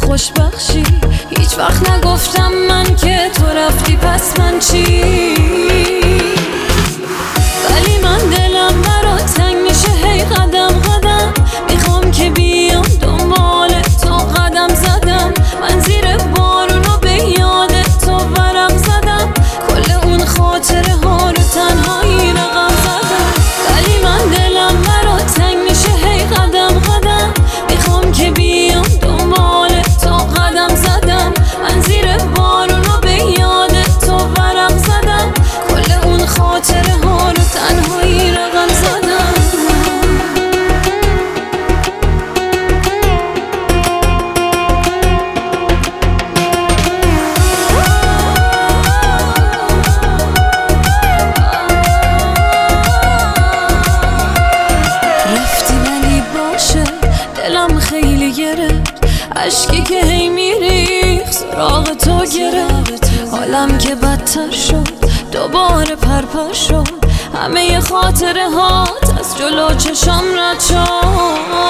خوشبخشی. هیچ وقت نگفتم من که تو رفتی پس من چی، ولی من دلم برات تنگ میشه هی قدم قدم. میخوام که بیام دنبال تو قدم زدم، من زیر بارونو به یاد تو ورق زدم. کل اون خاطره ها رو تنهایی رقم زدم، ولی من دلم برات تنگ میشه هی قدم قدم. میخوام که بیام دنبال تو قدم زدم، من زیر بارونو به یاد تو ورق زدم. کل اون خاطره ها رو تنهایی رقم زدم. رفتی ولی باشه، دلم خیلی گرفت، عشقی که هی میریخ سراغ تو گرفت. حالم که بدتر شد، دوباره پرپر شد، همه خاطره هات از جلو چشم رد شد.